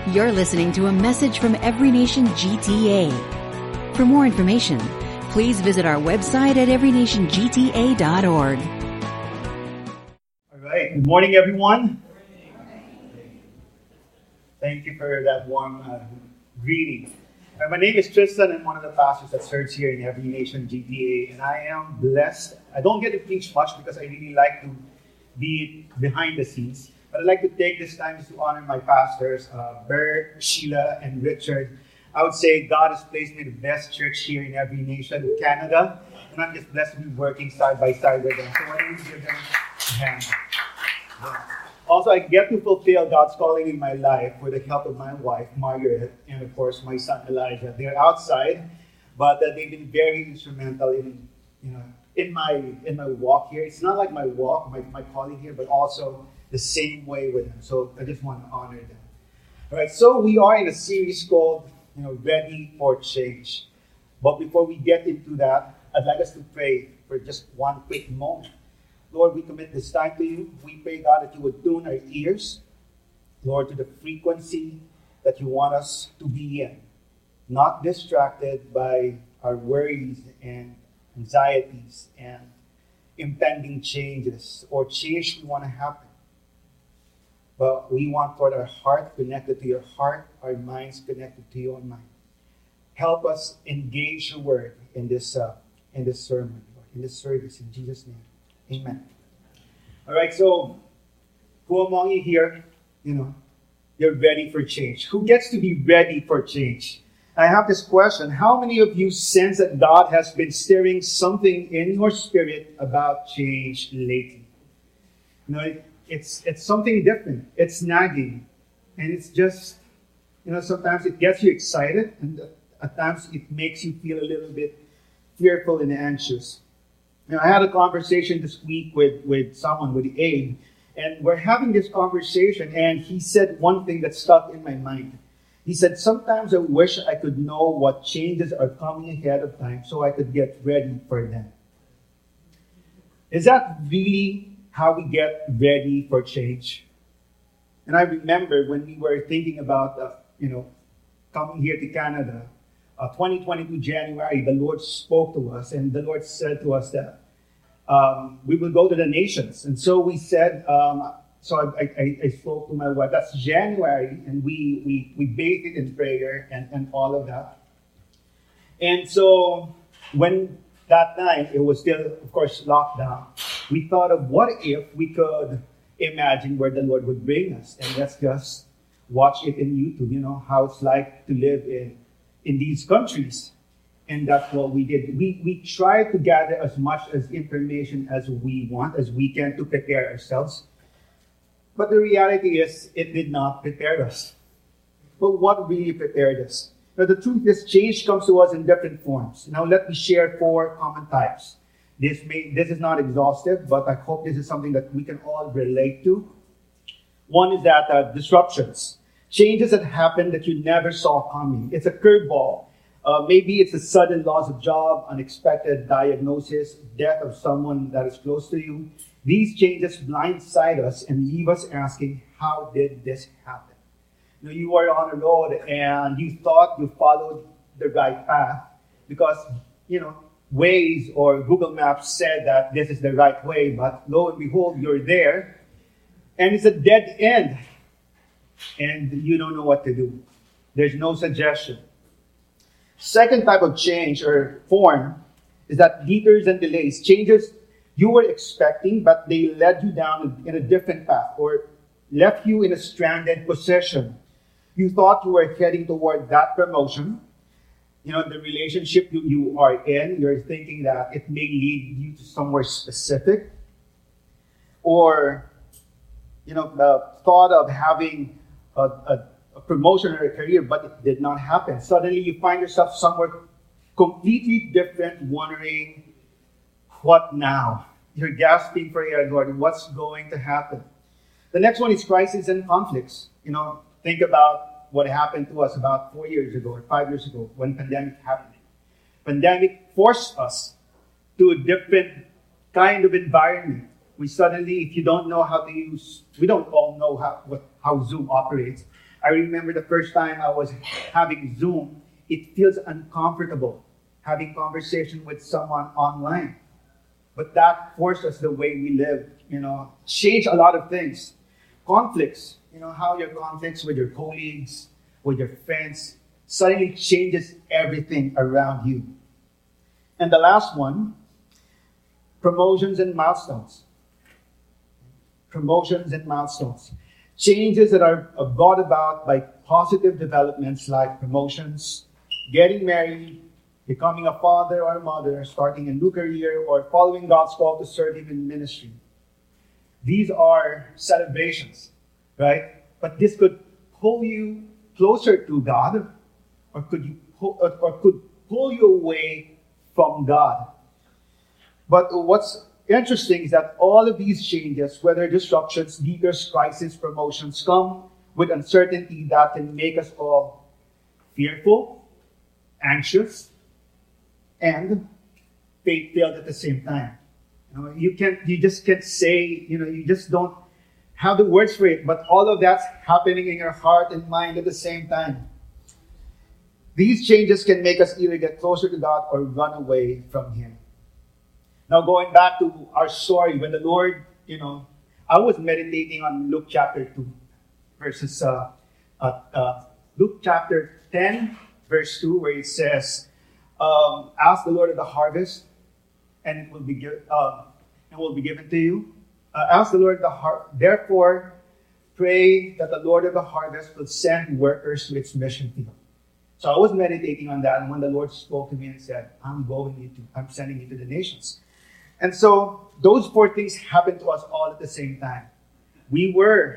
You're listening to a message from Every Nation GTA. For more information, please visit our website at everynationgta.org. All right. Good morning, everyone. Thank you for that warm greeting. My name is Tristan. I'm one of the pastors that serves here in Every Nation GTA, and I am blessed. I don't get to preach much because I really like to be behind the scenes. But I'd like to take this time to honor my pastors, Bert, Sheila, and Richard. I would say God has placed me in the best church here in Every Nation, Canada. And I'm just blessed to be working side by side with them. So why don't you give them a hand? Also, I get to fulfill God's calling in my life with the help of my wife, Margaret, and of course, my son, Elijah. They're outside, but they've been very instrumental in my walk here. It's not like my walk, my calling here, but also the same way with them. So I just want to honor them. All right, so we are in a series called, Ready for Change. But before we get into that, I'd like us to pray for just one quick moment. Lord, we commit this time to you. We pray, God, that you would tune our ears, Lord, to the frequency that you want us to be in. Not distracted by our worries and anxieties and impending changes or change we want to happen. But we want, Lord, our heart connected to your heart, our minds connected to your mind. Help us engage your word in this sermon, Lord, in this service, in Jesus' name. Amen. All right, so who among you here, you're ready for change? Who gets to be ready for change? I have this question. How many of you sense that God has been stirring something in your spirit about change lately? It's something different. It's nagging. And it's just, sometimes it gets you excited. And at times it makes you feel a little bit fearful and anxious. I had a conversation this week with someone, with Abe. And we're having this conversation. And he said one thing that stuck in my mind. He said, sometimes I wish I could know what changes are coming ahead of time so I could get ready for them. Is that really how we get ready for change? And I remember when we were thinking about, coming here to Canada, 2022 January, the Lord spoke to us, and the Lord said to us that we will go to the nations. And so we said, I spoke to my wife. That's January, and we bathed it in prayer and all of that. And so when that time, it was still, of course, lockdown. We thought of what if we could imagine where the Lord would bring us. And let's just watch it in YouTube, how it's like to live in these countries. And that's what we did. We tried to gather as much as information as we can to prepare ourselves. But the reality is, it did not prepare us. But what really prepared us? Now, the truth is, change comes to us in different forms. Now, let me share 4 common types. This is not exhaustive, but I hope this is something that we can all relate to. One is that disruptions. Changes that happen that you never saw coming. It's a curveball. Maybe it's a sudden loss of job, unexpected diagnosis, death of someone that is close to you. These changes blindside us and leave us asking, how did this happen? You are on a road and you thought you followed the right path because, Waze or Google Maps said that this is the right way, but lo and behold, you're there and it's a dead end and you don't know what to do. There's no suggestion. Second type of change or form is that detours and delays, changes you were expecting, but they led you down in a different path or left you in a stranded position. You thought you were heading toward that promotion. The relationship you are in, you're thinking that it may lead you to somewhere specific. Or, the thought of having a promotion or a career, but it did not happen. Suddenly you find yourself somewhere completely different, wondering, what now? You're gasping for air, Lord. What's going to happen? The next one is crises and conflicts. Think about what happened to us about 4 years ago or 5 years ago when pandemic happened. Pandemic forced us to a different kind of environment. We suddenly, if you don't know how to use, we don't all know how Zoom operates. I remember the first time I was having Zoom, it feels uncomfortable having conversation with someone online. But that forced us the way we live, change a lot of things. Conflicts, how your conflicts with your colleagues, with your friends, suddenly changes everything around you. And the last one, promotions and milestones. Promotions and milestones. Changes that are brought about by positive developments like promotions, getting married, becoming a father or a mother, starting a new career, or following God's call to serve Him in ministry. These are celebrations, right? But this could pull you closer to God, or could pull you away from God. But what's interesting is that all of these changes, whether disruptions, detours, crises, promotions, come with uncertainty that can make us all fearful, anxious, and faith-filled at the same time. You just can't say, you just don't have the words for it, but all of that's happening in your heart and mind at the same time. These changes can make us either get closer to God or run away from Him. Now, going back to our story, when the Lord, I was meditating on Luke chapter 2, verses, Luke chapter 10, verse 2, where it says, ask the Lord of the harvest, and it will be given to you. Ask the Lord of the harvest. Therefore, pray that the Lord of the harvest will send workers to its mission field. So I was meditating on that, and when the Lord spoke to me and said, I'm sending you to the nations. And so those four things happened to us all at the same time. We were,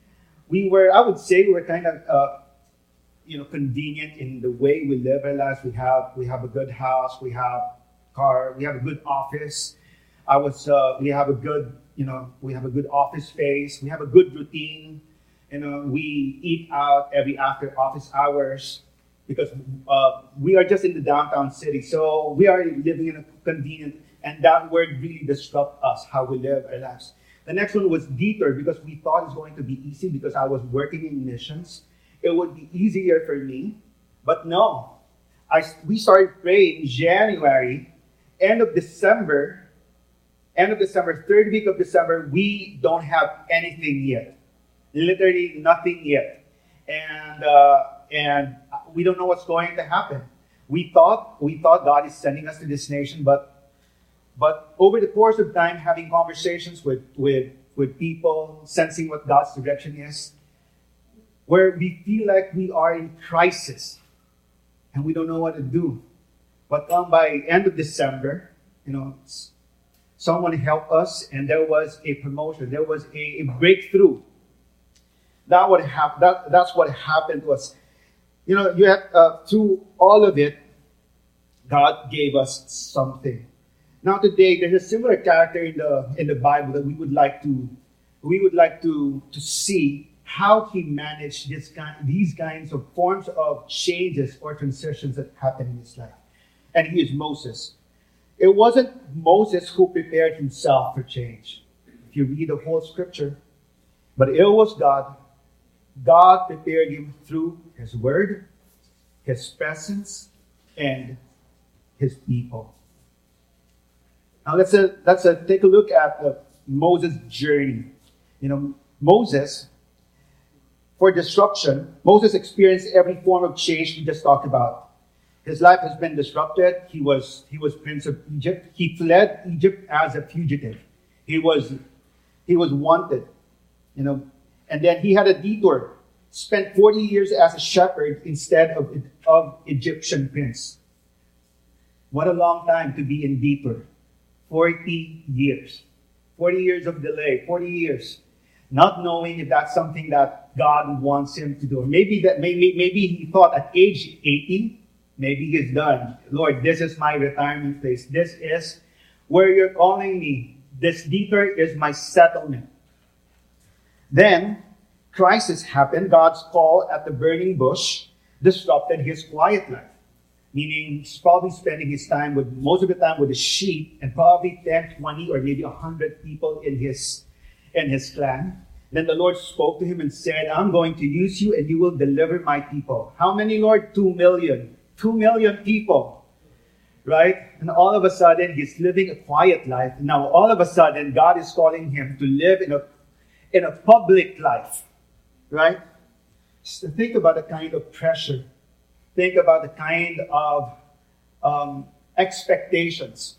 I would say, we were kind of, convenient in the way we live our lives. We have a good house, we have a car, we have a good office. We have a good office space. We have a good routine. We eat out after office hours because we are just in the downtown city. So we are living in a convenient, and that word really disrupts us, how we live our lives. The next one was detour, because we thought it was going to be easy because I was working in missions. It would be easier for me, but no. We started praying in January, end of December, third week of December, we don't have anything yet. Literally nothing yet. And we don't know what's going to happen. We thought God is sending us to this nation, but over the course of time, having conversations with people, sensing what God's direction is, where we feel like we are in crisis and we don't know what to do. But by end of December, someone helped us, and there was a promotion. There was a breakthrough. That's what happened to us. Through all of it, God gave us something. Now today, there's a similar character in the Bible that we would like to see how he managed these kinds of forms of changes or transitions that happen in his life. And he is Moses. It wasn't Moses who prepared himself for change, if you read the whole scripture, but it was God. God prepared him through His Word, His presence, and His people. Now let's take a look at Moses' journey. Moses, for disruption, Moses experienced every form of change we just talked about. His life has been disrupted. He was Prince of Egypt. He fled Egypt as a fugitive. He was wanted, and then he had a detour. Spent 40 years as a shepherd instead of Egyptian prince. What a long time to be in detour. 40 years. 40 years of delay. 40 years. Not knowing if that's something that God wants him to do. Or maybe he thought at age 80, maybe he's done. Lord, this is my retirement place. This is where you're calling me. This detour is my settlement. Then, crisis happened. God's call at the burning bush disrupted his quiet life. Meaning, he's probably spending most of the time with the sheep, and probably 10, 20, or maybe 100 people in his clan. Then the Lord spoke to him and said, I'm going to use you and you will deliver my people. How many, Lord? 2 million. 2 million people. Right? And all of a sudden, he's living a quiet life. Now, all of a sudden, God is calling him to live in a public life. Right? So think about the kind of pressure. Think about the kind of expectations.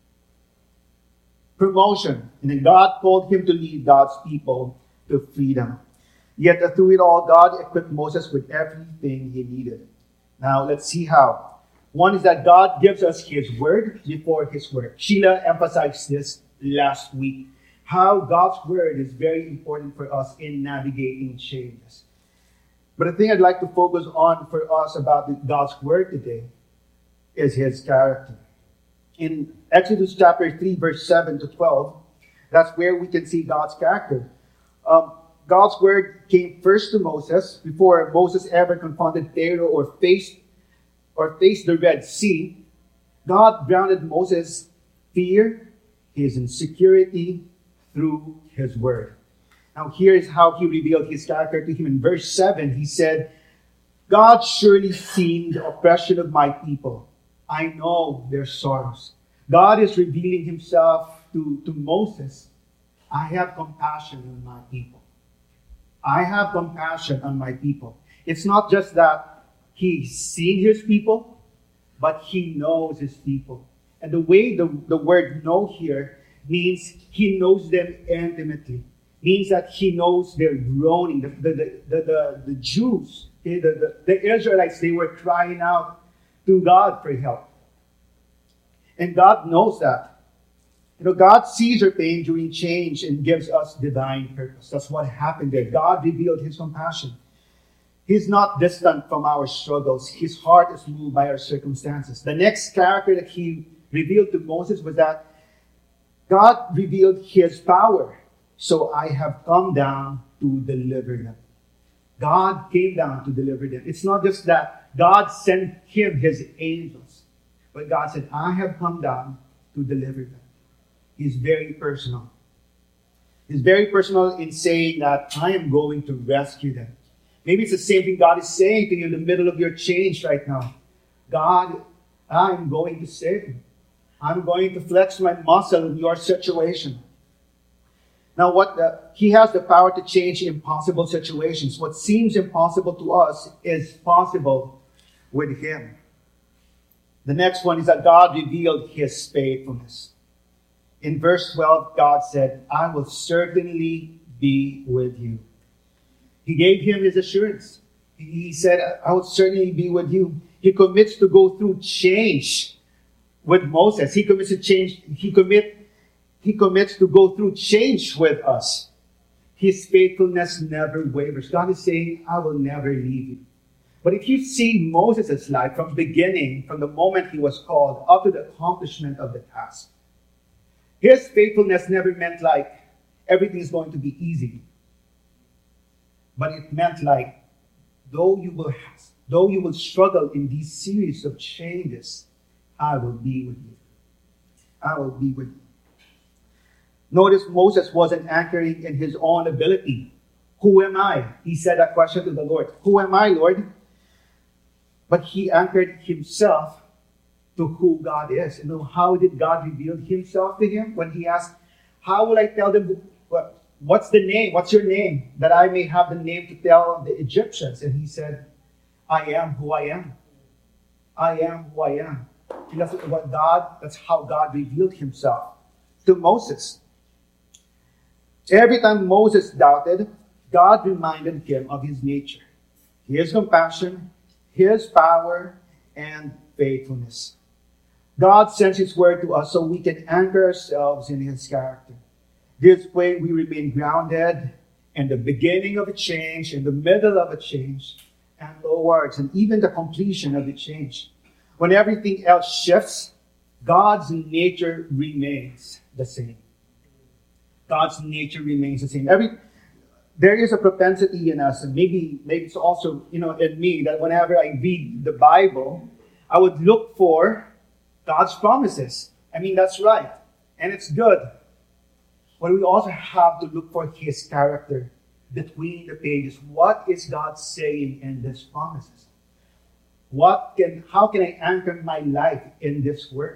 Promotion. And then God called him to lead God's people to freedom. Yet through it all, God equipped Moses with everything he needed. Now, let's see how. One is that God gives us his word before his work. Sheila emphasized this last week. How God's word is very important for us in navigating changes. But the thing I'd like to focus on for us about God's word today is his character. In Exodus chapter 3, verse 7 to 12, that's where we can see God's character. God's word came first to Moses before Moses ever confronted Pharaoh or faced the Red Sea. God grounded Moses' fear, his insecurity through his word. Now here is how he revealed his character to him. In verse 7, he said, God surely seen the oppression of my people. I know their sorrows. God is revealing himself to Moses. I have compassion on my people. I have compassion on my people. It's not just that he's seen his people, but he knows his people. And the way the word know here means he knows them intimately. Means that he knows their groaning. The Jews, okay, the Israelites, they were crying out to God for help. And God knows that. God sees our pain during change and gives us divine purpose. That's what happened there. God revealed his compassion. He's not distant from our struggles. His heart is moved by our circumstances. The next character that he revealed to Moses was that God revealed his power. So I have come down to deliver them. God came down to deliver them. It's not just that God sent him his angels, but God said, I have come down to deliver them. He's very personal. He's very personal in saying that I am going to rescue them. Maybe it's the same thing God is saying to you in the middle of your change right now. God, I'm going to save you. I'm going to flex my muscle in your situation. Now, he has the power to change impossible situations. What seems impossible to us is possible with him. The next one is that God revealed his faithfulness. In verse 12, God said, I will certainly be with you. He gave him his assurance. He said, I will certainly be with you. He commits to go through change with Moses. He commits to change. He commits to go through change with us. His faithfulness never wavers. God is saying, I will never leave you. But if you see Moses' life from beginning, from the moment he was called, up to the accomplishment of the task, his faithfulness never meant like everything is going to be easy. But it meant like, though you will struggle in these series of changes, I will be with you. I will be with you. Notice Moses wasn't anchoring in his own ability. Who am I? He said that question to the Lord. Who am I, Lord? But he anchored himself to who God is. And how did God reveal himself to him? When he asked, how will I tell them, what's the name? What's your name? That I may have the name to tell the Egyptians. And he said, I am who I am. I am who I am. And that's how God revealed himself to Moses. Every time Moses doubted, God reminded him of his nature, his compassion, his power, and faithfulness. God sends his word to us so we can anchor ourselves in his character. This way we remain grounded in the beginning of a change, in the middle of a change, and towards and even the completion of the change. When everything else shifts, God's nature remains the same. God's nature remains the same. There is a propensity in us, and maybe it's also in me, that whenever I read the Bible, I would look for God's promises. I mean, that's right, and it's good. But we also have to look for his character between the pages. What is God saying in these promises? How can I anchor my life in this word?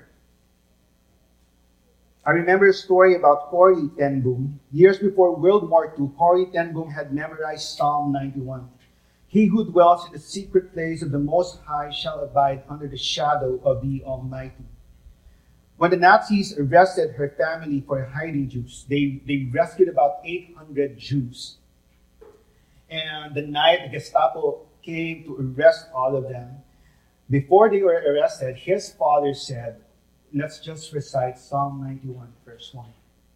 I remember a story about Corrie ten Boom. Years before World War II, Corrie ten Boom had memorized Psalm 91. He who dwells in the secret place of the Most High shall abide under the shadow of the Almighty. When the Nazis arrested her family for hiding Jews, they rescued about 800 Jews. And the night the Gestapo came to arrest all of them, before they were arrested, his father said, let's just recite Psalm 91, verse 1.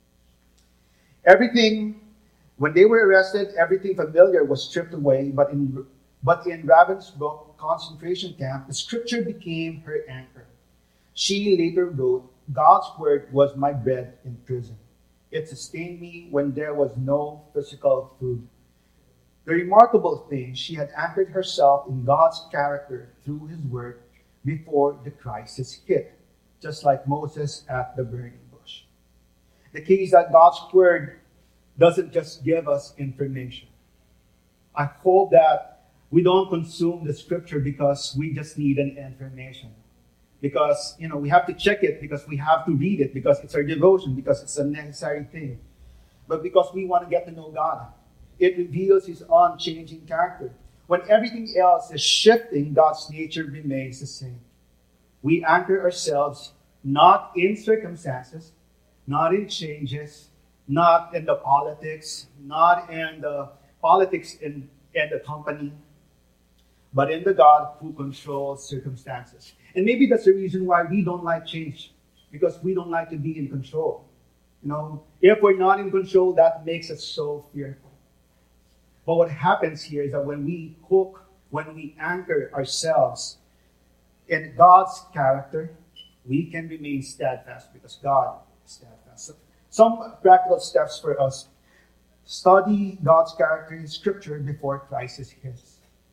When they were arrested, everything familiar was stripped away, but in Ravensbrück concentration camp, the scripture became her anchor. She later wrote, God's word was my bread in prison. It sustained me when there was no physical food. The remarkable thing, she had anchored herself in God's character through his word before the crisis hit, just like Moses at the burning bush. The key is that God's word doesn't just give us information. I hope that we don't consume the scripture because we just need an information. Because, we have to check it, because we have to read it, because it's our devotion, because it's a necessary thing. But because we want to get to know God. It reveals his unchanging character. When everything else is shifting, God's nature remains the same. We anchor ourselves not in circumstances, not in changes, not in the politics, not in the politics in the company, but in the God who controls circumstances. And maybe that's the reason why we don't like change, because we don't like to be in control. If we're not in control, that makes us so fearful. But what happens here is that when we anchor ourselves in God's character, we can remain steadfast because God is steadfast. So, some practical steps for us. Study God's character in Scripture before crisis hits.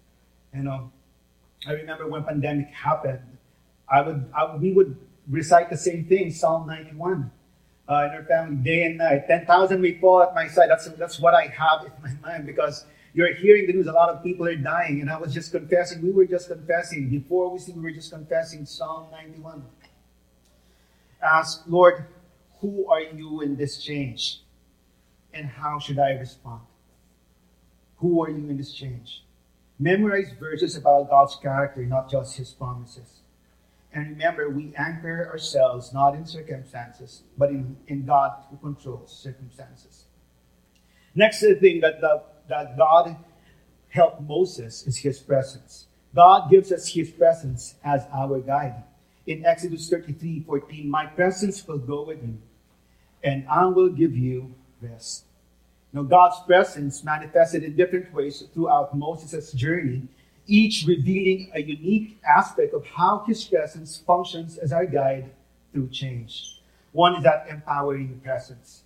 I remember when pandemic happened, we would recite the same thing, Psalm 91. In our family, day and night. 10,000 may fall at my side. That's what I have in my mind, because you're hearing the news. A lot of people are dying. And I was just confessing. We were just confessing. Before we sing, we were just confessing Psalm 91. Ask, Lord, who are you in this change? And how should I respond? Who are you in this change? Memorize verses about God's character, not just his promises. And remember, we anchor ourselves not in circumstances, but in God who controls circumstances. Next thing that God helped Moses is his presence. God gives us his presence as our guide. In Exodus 33:14, my presence will go with you, and I will give you rest. God's presence manifested in different ways throughout Moses' journey, each revealing a unique aspect of how his presence functions as our guide through change. One is that empowering presence.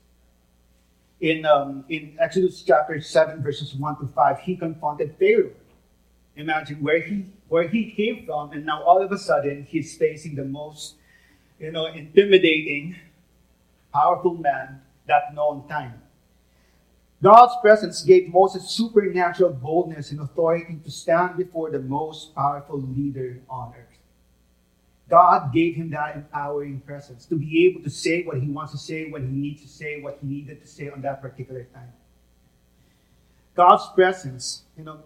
In Exodus chapter 7, verses 1 to 5, he confronted Pharaoh. Imagine where he came from, and now all of a sudden, he's facing the most, intimidating, powerful man that known time. God's presence gave Moses supernatural boldness and authority to stand before the most powerful leader on earth. God gave him that empowering presence to be able to say what he wants to say when he needs to say what he needed to say on that particular time. God's presence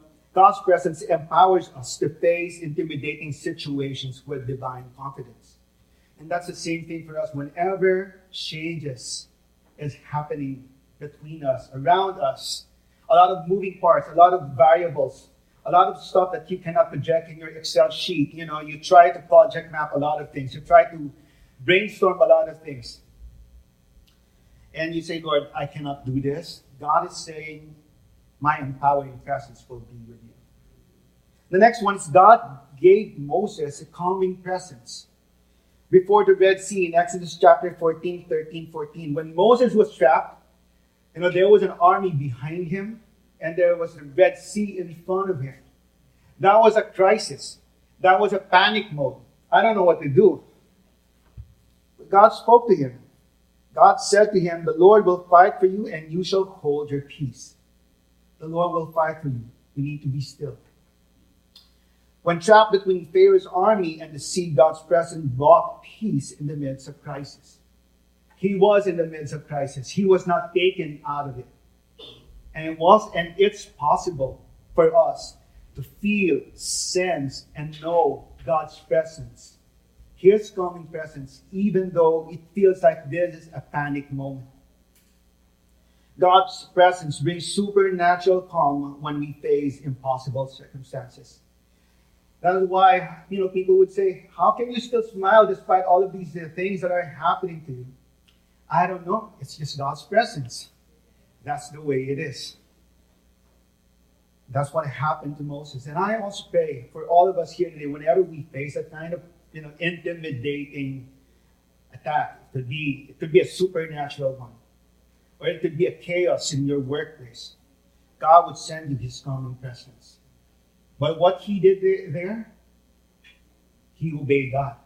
empowers us to face intimidating situations with divine confidence. And that's the same thing for us whenever changes is happening between us, around us. A lot of moving parts, a lot of variables, a lot of stuff that you cannot project in your Excel sheet. You try to project map a lot of things. You try to brainstorm a lot of things. And you say, Lord, I cannot do this. God is saying, my empowering presence will be with you. The next one is God gave Moses a calming presence. Before the Red Sea in Exodus chapter 14, when Moses was trapped, there was an army behind him, and there was the Red Sea in front of him. That was a crisis. That was a panic mode. I don't know what to do. But God spoke to him. God said to him, the Lord will fight for you, and you shall hold your peace. The Lord will fight for you. You need to be still. When trapped between Pharaoh's army and the sea, God's presence brought peace in the midst of crisis. He was in the midst of crisis. He was not taken out of it. And it's possible for us to feel, sense, and know God's presence. His calming presence, even though it feels like this is a panic moment. God's presence brings supernatural calm when we face impossible circumstances. That is why, people would say, how can you still smile despite all of these things that are happening to you? I don't know. It's just God's presence. That's the way it is. That's what happened to Moses. And I also pray for all of us here today, whenever we face a kind of, intimidating attack. It could be a supernatural one. Or it could be a chaos in your workplace. God would send you His calming presence. But what he did there, he obeyed God.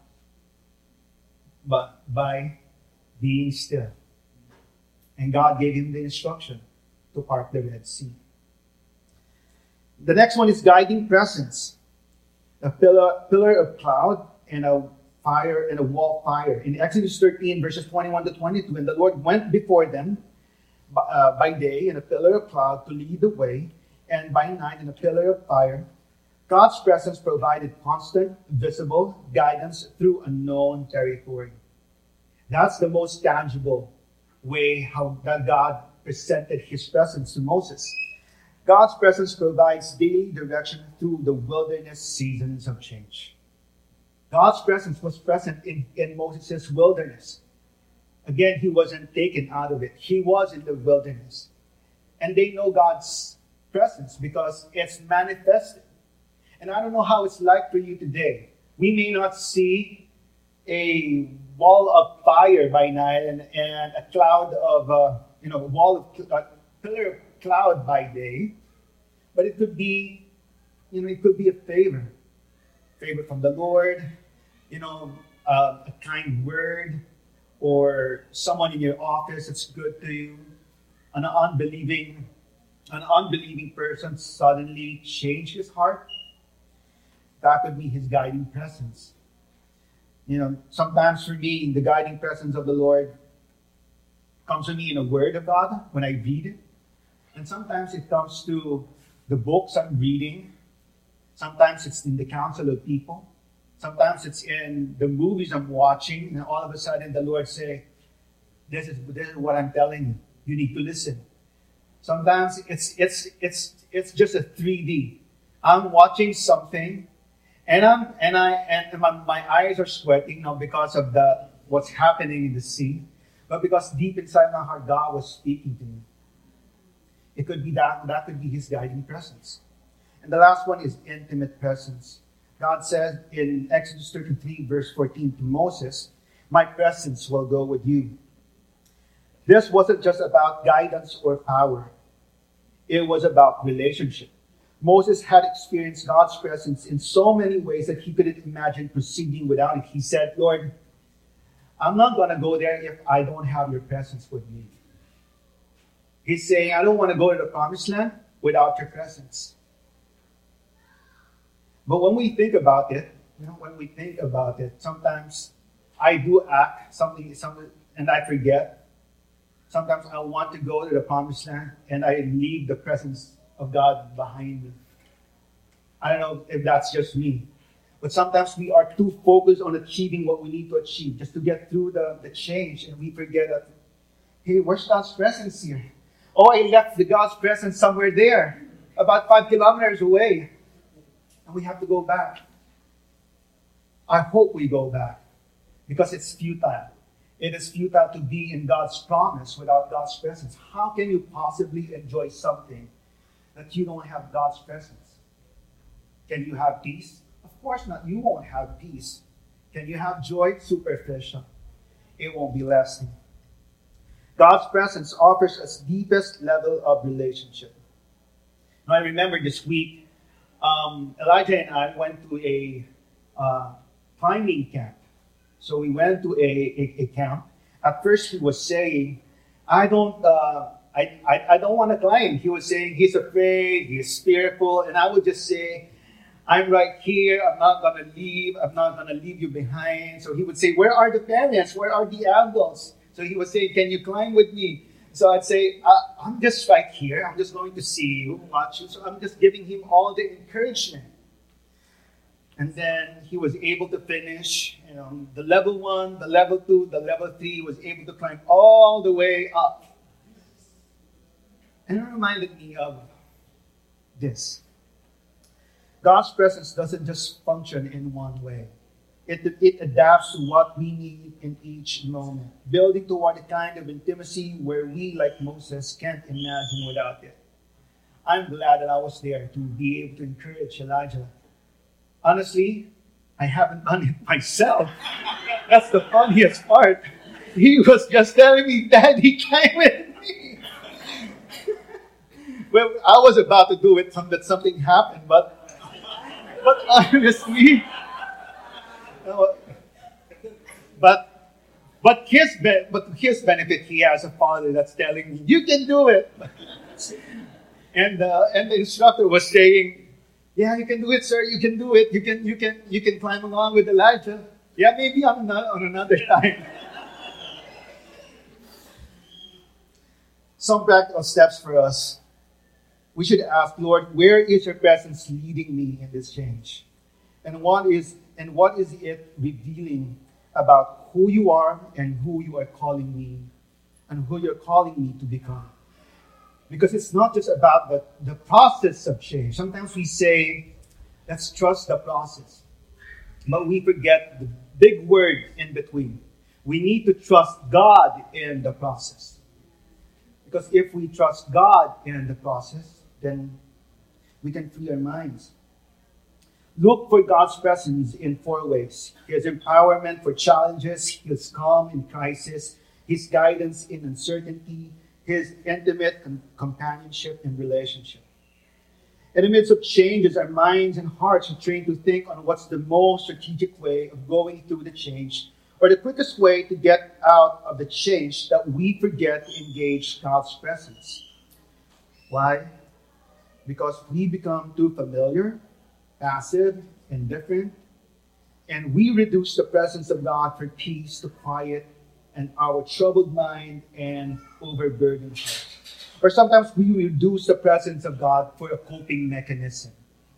But by being still. And God gave him the instruction to part the Red Sea. The next one is guiding presence. A pillar of cloud and a fire and a wall of fire. In Exodus 13, verses 21 to 22, and the Lord went before them by day in a pillar of cloud to lead the way, and by night in a pillar of fire. God's presence provided constant, visible guidance through unknown territory. That's the most tangible way that God presented His presence to Moses. God's presence provides daily direction through the wilderness seasons of change. God's presence was present in Moses' wilderness. Again, he wasn't taken out of it. He was in the wilderness. And they know God's presence because it's manifested. And I don't know how it's like for you today. We may not see a wall of fire by night and a cloud of, a pillar of cloud by day. But it could be, it could be a favor from the Lord, a kind word, or someone in your office that's good to you. An unbelieving person suddenly changed his heart. That could be His guiding presence. Sometimes for me, the guiding presence of the Lord comes to me in a word of God when I read it. And sometimes it comes to the books I'm reading. Sometimes it's in the counsel of people. Sometimes it's in the movies I'm watching. And all of a sudden the Lord say, this is what I'm telling you. You need to listen. Sometimes it's just a 3D. I'm watching something and my eyes are sweating, not because of what's happening in the scene, but because deep inside my heart, God was speaking to me. It could be that could be His guiding presence. And the last one is intimate presence. God said in Exodus 33, verse 14 to Moses, my presence will go with you. This wasn't just about guidance or power. It was about relationship. Moses had experienced God's presence in so many ways that he couldn't imagine proceeding without it. He said, Lord, I'm not going to go there if I don't have your presence with me. He's saying, I don't want to go to the promised land without your presence. But when we think about it, sometimes I do act something, and I forget. Sometimes I want to go to the promised land and I leave the presence of God behind me. I don't know if that's just me. But sometimes we are too focused on achieving what we need to achieve just to get through the change, and we forget that, hey, where's God's presence here? Oh, I left the God's presence somewhere there, about 5 kilometers away. And we have to go back. I hope we go back because it's futile. It is futile to be in God's promise without God's presence. How can you possibly enjoy something that you don't have God's presence? Can you have peace? Of course not. You won't have peace. Can you have joy? Superficial. It won't be lasting. God's presence offers us deepest level of relationship. Now, I remember this week, Elijah and I went to a climbing camp. So we went to a camp. At first he was saying, I I don't want to climb. He was saying he's afraid, he's fearful, and I would just say, I'm right here. I'm not going to leave. I'm not going to leave you behind. So he would say, where are the parents? Where are the adults? So he would say, can you climb with me? So I'd say, I'm just right here. I'm just going to see you, watch you. So I'm just giving him all the encouragement. And then he was able to finish, the level 1, the level 2, the level 3. He was able to climb all the way up. And it reminded me of this. God's presence doesn't just function in one way. It adapts to what we need in each moment, building toward a kind of intimacy where we, like Moses, can't imagine without it. I'm glad that I was there to be able to encourage Elijah. Honestly, I haven't done it myself. That's the funniest part. He was just telling me, Daddy, came with me. Well, I was about to do it, but something happened. But honestly, but his benefit, he has a father that's telling me, you can do it. And the instructor was saying, yeah, you can do it, sir. You can do it. You can climb along with Elijah. Yeah, maybe on another time. Some practical steps for us. We should ask, Lord, where is your presence leading me in this change? And what is it revealing about who you are and who you are calling me and who you're calling me to become? Because it's not just about the process of change. Sometimes we say, let's trust the process. But we forget the big word in between. We need to trust God in the process. Because if we trust God in the process, then we can free our minds. Look for God's presence in 4 ways. His empowerment for challenges, His calm in crisis, His guidance in uncertainty, His intimate companionship and relationship. In the midst of changes, our minds and hearts are trained to think on what's the most strategic way of going through the change, or the quickest way to get out of the change that we forget to engage God's presence. Why? Because we become too familiar, passive, indifferent, and we reduce the presence of God for peace to quiet and our troubled mind and overburdened heart. Or sometimes we reduce the presence of God for a coping mechanism.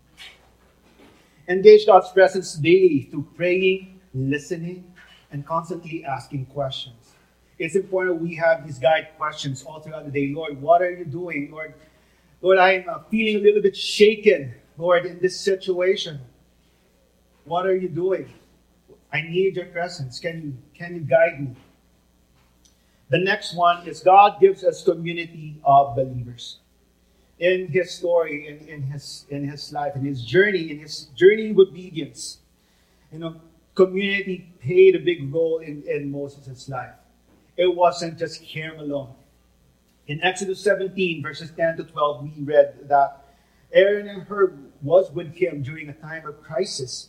Engage God's presence daily through praying, listening, and constantly asking questions. It's important we have these guide questions all throughout the day. Lord, what are you doing? Lord, I'm feeling a little bit shaken, Lord, in this situation. What are you doing? I need your presence. Can you guide me? The next one is God gives us community of believers. In his story, in his life, in his journey with obedience, community played a big role in Moses' life. It wasn't just him alone. In Exodus 17, verses 10 to 12, we read that Aaron and Hur was with him during a time of crisis.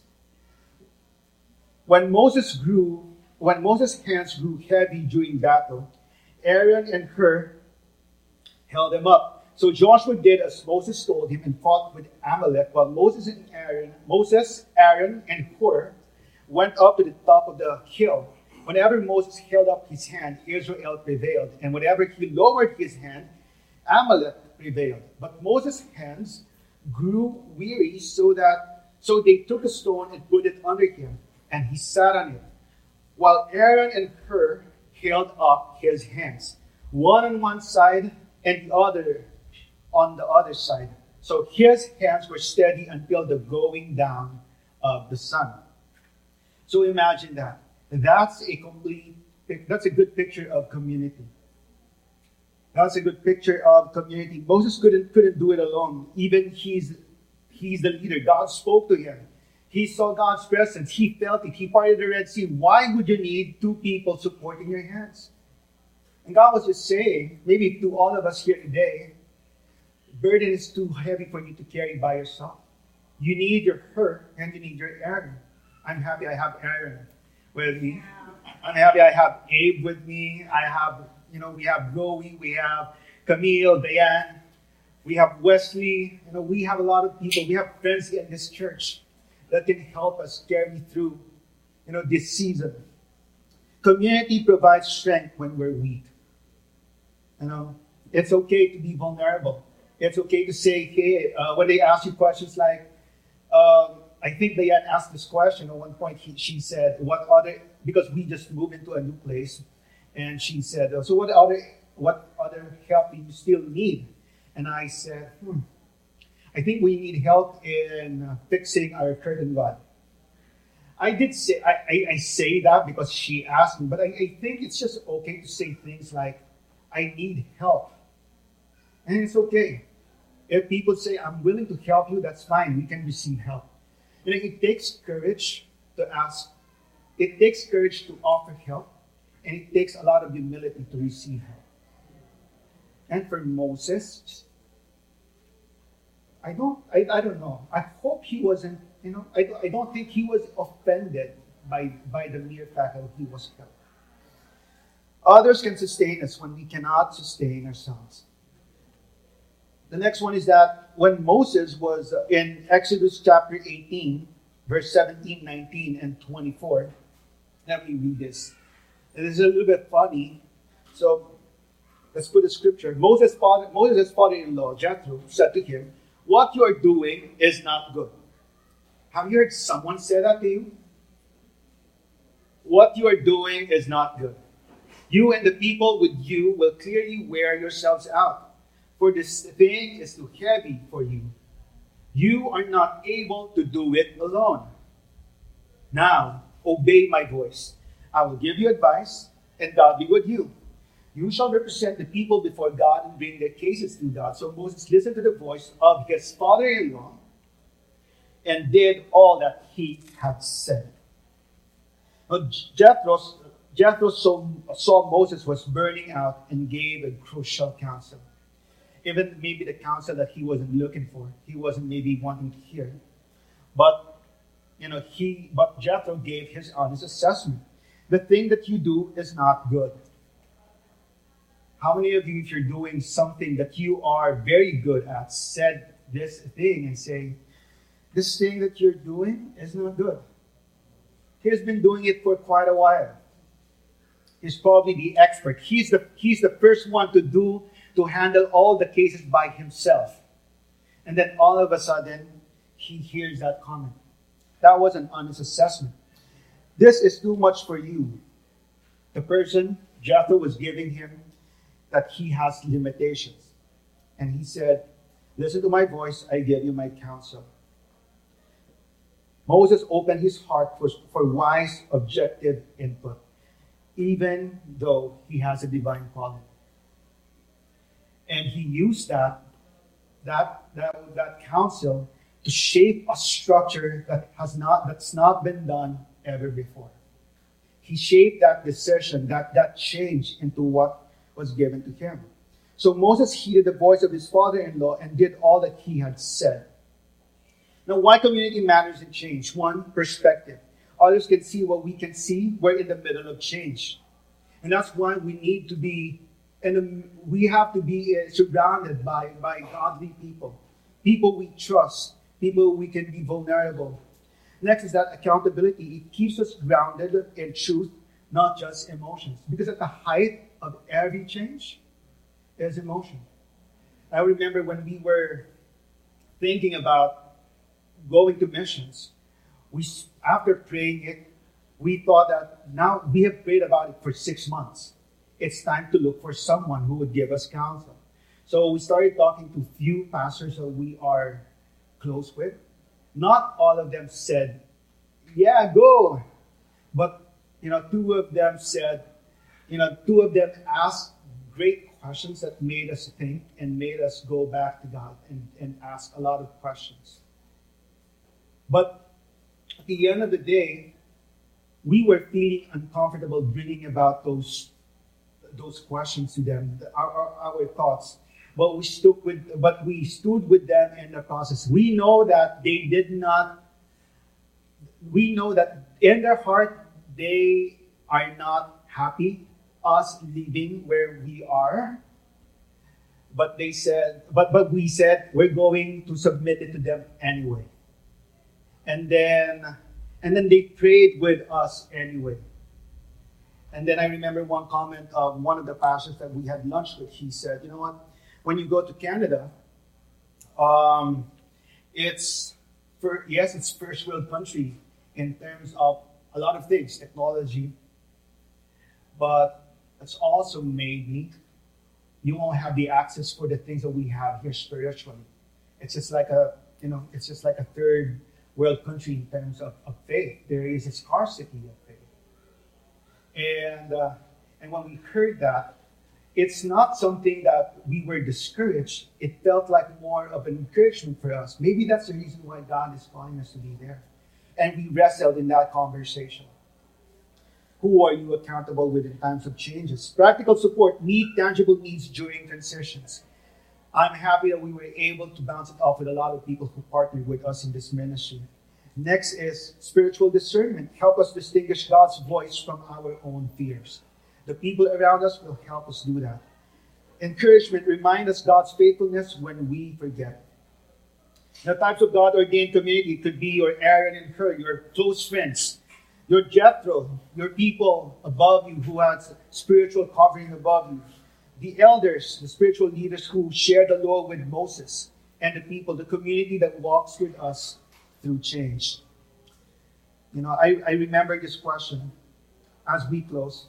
When Moses' hands grew heavy during battle, Aaron and Hur held him up. So Joshua did as Moses told him and fought with Amalek, while Moses, Aaron, and Hur went up to the top of the hill. Whenever Moses held up his hand, Israel prevailed. And whenever he lowered his hand, Amalek prevailed. But Moses' hands grew weary, so they took a stone and put it under him, and he sat on it, while Aaron and Hur held up his hands, one on one side and the other on the other side. So his hands were steady until the going down of the sun. So imagine that. That's a good picture of community. That's a good picture of community. Moses couldn't do it alone. Even he's the leader. God spoke to him. He saw God's presence. He felt it. He parted the Red Sea. Why would you need 2 people supporting your hands? And God was just saying, maybe to all of us here today, the burden is too heavy for you to carry by yourself. You need your Hur and you need your Aaron. I'm happy I have Aaron with me. I'm happy I have Abe with me. We have Rowie, we have Camille, Diane, we have Wesley. We have a lot of people. We have friends in this church that can help us carry through, this season. Community provides strength when we're weak. It's okay to be vulnerable. It's okay to say, hey, when they ask you questions like, I think they had asked this question at one point. She said, because we just moved into a new place, and she said, so what other help do you still need? And I said, I think we need help in fixing our curtain rod. I did say, I say that because she asked me, but I think it's just okay to say things like, I need help. And it's okay. If people say, I'm willing to help you, that's fine. We can receive help. It takes courage to ask. It takes courage to offer help. And it takes a lot of humility to receive help. And for Moses, I don't know. I hope he wasn't, I don't think he was offended by the mere fact that he was helped. Others can sustain us when we cannot sustain ourselves. The next one is that when Moses was in Exodus chapter 18, verse 17, 19, and 24, let me read this. It is a little bit funny. So let's put the scripture. Moses' father-in-law, Jethro, said to him, what you are doing is not good. Have you heard someone say that to you? What you are doing is not good. You and the people with you will clearly wear yourselves out, for this thing is too heavy for you. You are not able to do it alone. Now, obey my voice. I will give you advice, and God be with you. You shall represent the people before God and bring their cases to God. So Moses listened to the voice of his father-in-law and did all that he had said. Now, Jethro saw Moses was burning out and gave a crucial counsel. Even maybe the counsel that he wasn't looking for. He wasn't maybe wanting to hear. But Jethro gave his honest assessment. The thing that you do is not good. How many of you, if you're doing something that you are very good at, said this thing and say, this thing that you're doing is not good? He's been doing it for quite a while. He's probably the expert. He's the first one to handle all the cases by himself. And then all of a sudden, he hears that comment. That was an honest assessment. This is too much for you. The person, Jethro, was giving him that he has limitations. And he said, listen to my voice, I give you my counsel. Moses opened his heart for wise, objective input, even though he has a divine calling. And he used that counsel to shape a structure that's not been done ever before. He shaped that decision, that change into what was given to him. So Moses heeded the voice of his father-in-law and did all that he had said. Now, why community matters in change? One, perspective. Others can see what we can see. We're in the middle of change. And that's why we need to be, and we have to be surrounded by godly people. People we trust. People we can be vulnerable. Next is that accountability. It keeps us grounded in truth, not just emotions. Because at the height of every change is emotion. I remember when we were thinking about going to missions, after praying it, we thought that now we have prayed about it for 6 months. It's time to look for someone who would give us counsel. So we started talking to few pastors that we are close with. Not all of them said, yeah, go. But, two of them said, two of them asked great questions that made us think and made us go back to God and ask a lot of questions. But at the end of the day, we were feeling uncomfortable bringing about those questions to them, our thoughts. But we stood with them in the process. We know that they did not. We know that in their heart they are not happy us leaving where we are. But they said, but we said we're going to submit it to them anyway. And then they prayed with us anyway. And then I remember one comment of one of the pastors that we had lunch with. He said, you know what? When you go to Canada, it's first world country in terms of a lot of things, technology. But it's also maybe you won't have the access for the things that we have here spiritually. It's just like a third world country in terms of faith. There is a scarcity of faith. And when we heard that, it's not something that we were discouraged. It felt like more of an encouragement for us. Maybe that's the reason why God is calling us to be there. And we wrestled in that conversation. Who are you accountable with in times of changes? Practical support, meet tangible needs during transitions. I'm happy that we were able to bounce it off with a lot of people who partnered with us in this ministry. Next is spiritual discernment. Help us distinguish God's voice from our own fears. The people around us will help us do that. Encouragement, remind us God's faithfulness when we forget. The types of God-ordained community could be your Aaron and Hur, your close friends, your Jethro, your people above you who has spiritual covering above you, the elders, the spiritual leaders who share the law with Moses, and the people, the community that walks with us through change. You know, I remember this question as we close.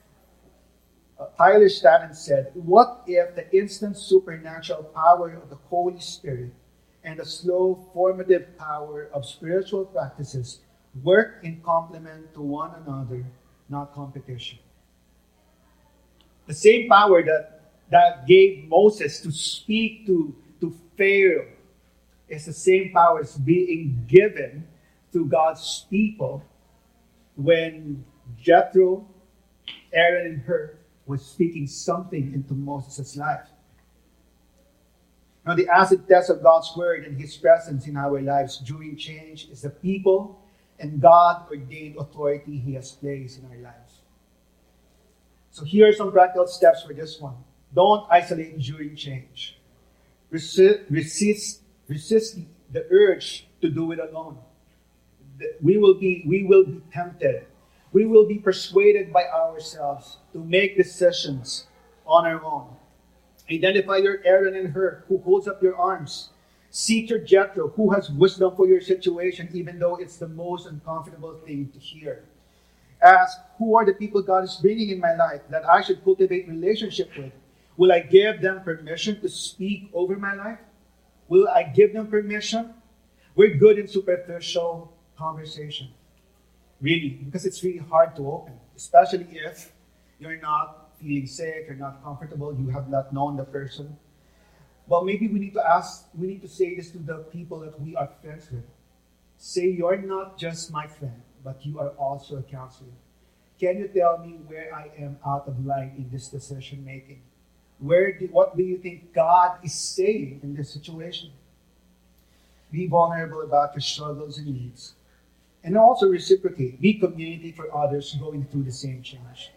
Tyler Staton said, what if the instant supernatural power of the Holy Spirit and the slow formative power of spiritual practices work in complement to one another, not competition? The same power that gave Moses to speak to Pharaoh is the same power that's being given to God's people when Jethro, Aaron, and Hur was speaking something into Moses' life. Now, the acid test of God's word and His presence in our lives during change is the people and God-ordained authority He has placed in our lives. So here are some practical steps for this one. Don't isolate during change. Resist the urge to do it alone. We will be tempted. We will be persuaded by ourselves to make decisions on our own. Identify your Aaron and Hur who holds up your arms. Seek your Jethro who has wisdom for your situation, even though it's the most uncomfortable thing to hear. Ask, who are the people God is bringing in my life that I should cultivate relationship with? Will I give them permission to speak over my life? Will I give them permission? We're good in superficial conversation. Really, because it's really hard to open, especially if you're not feeling sick, you're not comfortable, you have not known the person. Well, maybe we need to say this to the people that we are friends with. Say, you're not just my friend, but you are also a counselor. Can you tell me where I am out of line in this decision making? What do you think God is saying in this situation? Be vulnerable about your struggles and needs. And also reciprocate. Be community for others going through the same change.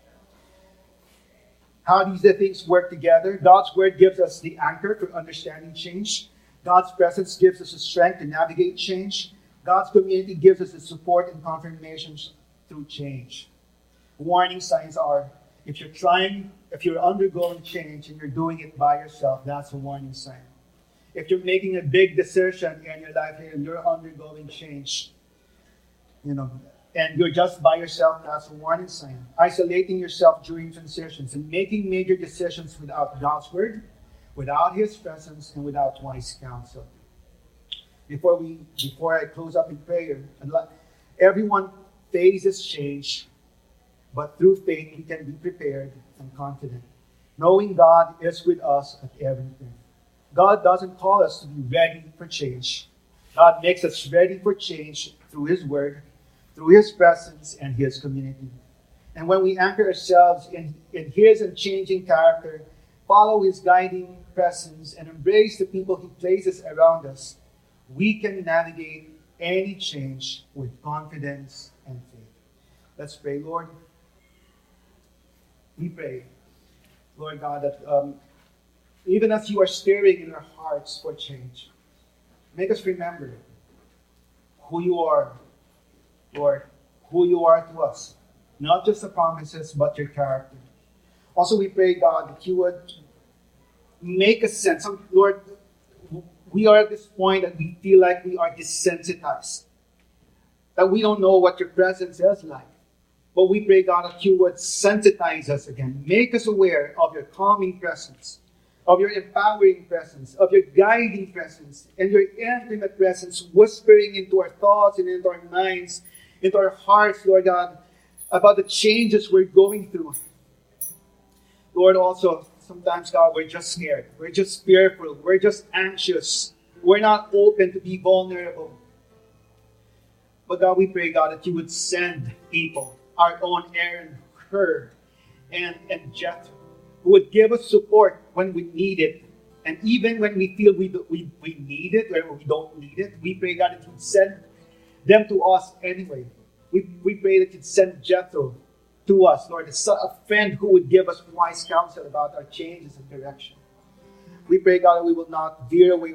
How these things work together. God's word gives us the anchor for understanding change. God's presence gives us the strength to navigate change. God's community gives us the support and confirmations through change. Warning signs are, if you're undergoing change and you're doing it by yourself, that's a warning sign. If you're making a big decision in your life and you're undergoing change, and you're just by yourself, that's a warning sign. Isolating yourself during transitions and making major decisions without God's word, without His presence, and without wise counsel. Before I close up in prayer, everyone faces change, but through faith we can be prepared and confident, knowing God is with us at everything. God doesn't call us to be ready for change. God makes us ready for change through His word, through His presence and His community. And when we anchor ourselves in His unchanging character, follow His guiding presence, and embrace the people He places around us, we can navigate any change with confidence and faith. Let's pray. Lord, we pray, Lord God, that even as you are stirring in our hearts for change, make us remember who you are, Lord, who you are to us. Not just the promises, but your character. Also, we pray, God, that you would make a sense. Lord, we are at this point that we feel like we are desensitized. That we don't know what your presence is like. But we pray, God, that you would sensitize us again. Make us aware of your calming presence, of your empowering presence, of your guiding presence, and your intimate presence whispering into our thoughts and into our minds, into our hearts, Lord God, about the changes we're going through. Lord, also, sometimes, God, we're just scared. We're just fearful. We're just anxious. We're not open to be vulnerable. But God, we pray, God, that you would send people, our own Aaron, Hur, and Jethro, who would give us support when we need it. And even when we feel we need it or we don't need it, we pray, God, that you'd send them to us anyway. We pray that you'd send Jethro to us, Lord, a friend who would give us wise counsel about our changes and direction. We pray, God, that we will not veer away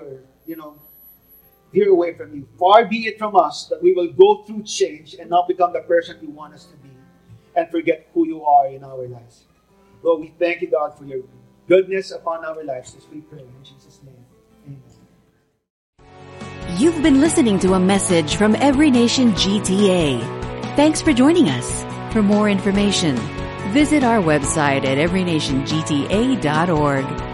from you. Far be it from us that we will go through change and not become the person you want us to be and forget who you are in our lives. Lord, we thank you, God, for your goodness upon our lives as we pray in Jesus' name. Amen. You've been listening to a message from Every Nation GTA. Thanks for joining us. For more information, visit our website at everynationgta.org.